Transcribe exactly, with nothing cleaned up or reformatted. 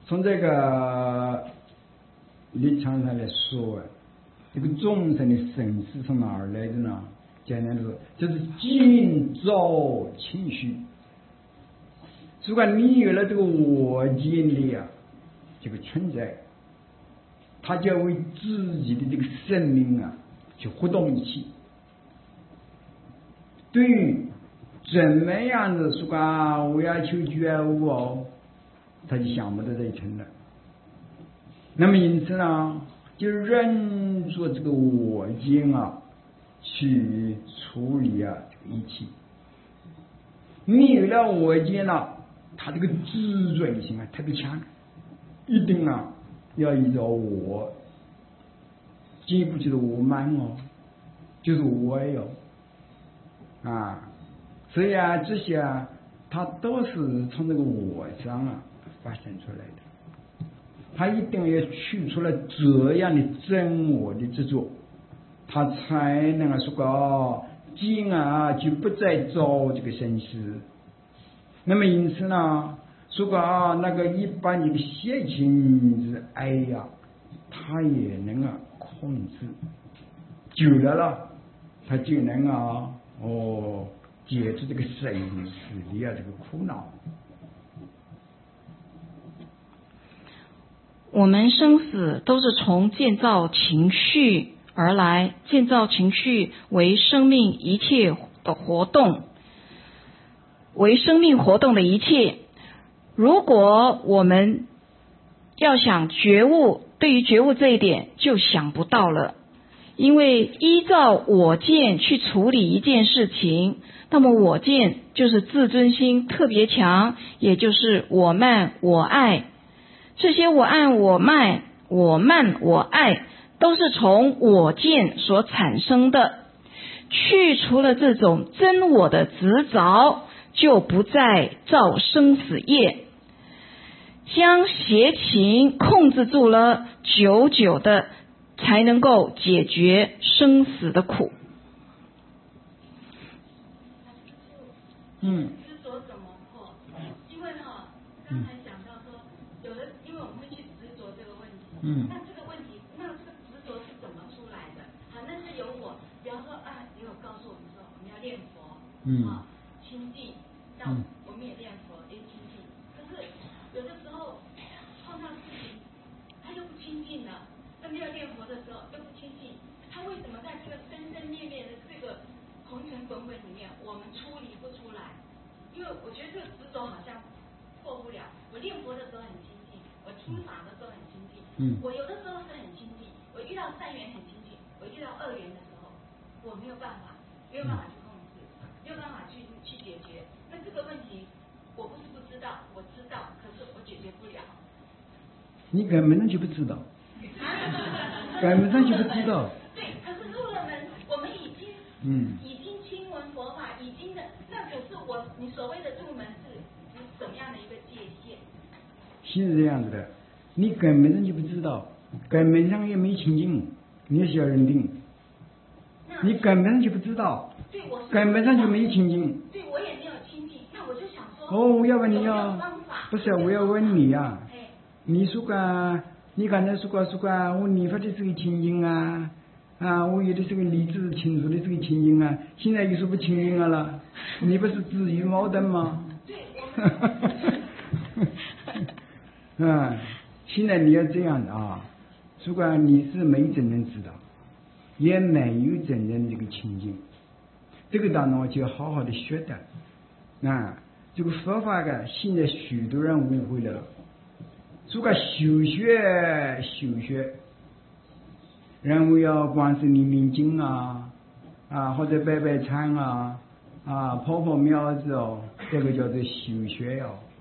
从这个立场上来说，这个众生的生死从哪儿来的呢？简单的说，就是尽造情绪。如果你有了这个我见力啊，这个存在，它就要为自己的这个生命啊去活动一起。对于怎么样子说啊，我要求觉悟哦，他就想不到这一层了。那么因此呢，就认作这个我见啊，去处理啊这个一切。你有了我见了，他这个自尊心啊特别强，一定啊要依照我，进一步就是我慢哦，就是我哟啊，所以啊这些啊，它都是从这个我上啊发生出来的。他一定要去除了这样的真我的执着，他才能够说个进而就不再造这个生死。那么因此呢，说个啊那个一般的邪情之爱呀，他也能啊控制，久了了，他就能啊哦解除这个生死的啊这个苦恼。 我们生死都是从建造情绪而来，建造情绪为生命一切的活动，为生命活动的一切。如果我们要想觉悟，对于觉悟这一点就想不到了，因为依照我见去处理一件事情，那么我见就是自尊心特别强，也就是我慢我爱。这些我爱我慢我慢我爱都是从我见所产生的，去除了这种真我的执着，就不再造生死业，将邪情控制住了，久久的才能够解决生死的苦。 嗯， 执着怎么破？因为哈，刚才讲到说，有的因为我们会去执着这个问题， 嗯， 那这个问题，那这个执着是怎么出来的？好，那是由我，比方说啊，也有告诉我们说，我们要练佛， 嗯， 啊，清净，那我们也练佛，练清净。可是有的时候碰到事情，他又不清净了。那没有练佛的时候又不清净，他为什么在这个生生灭灭的这个红尘滚滚里面，我们出离不出来？因为我觉得这个执着好像破不了。我练佛的时候很清净，我听法的时候很清净， 嗯， 我有的时候是很清净，我遇到善缘很清净，我遇到恶缘的时候，我没有办法，没有办法去控制，没有办法去去解决。那这个问题，我不是不知道，我知道，可是我解决不了。 你根本上就不知道，根本上就不知道。 对，可是入了门，我们已经， 嗯， 已经听闻佛法，已经的，那可是我，你所谓的入门是是什么样的一个界限？ 是这样子的，你根本上就不知道，根本上也没清净，你也需要认定。你根本上就不知道， 对，我根本上就没清净。 对，我也没有清净，那我就想说， 哦，我要问你啊，不是，我要问你啊， 哎， 你说个，你刚才说过说过，我念佛的是个清净啊，啊，我有的是个理智清楚的是个清净啊，现在又说不清净了了，你不是自于矛盾吗？ 对，我啊，现在你要这样的啊，如果你是没真正知道，也没有真正这个清净，这个当中就要好好的学的啊。这个佛法的，现在许多人误会了。如果修学修学，然后要光是念念经啊，啊或者拜拜忏啊，啊泡泡庙子哦，这个叫做修学哦。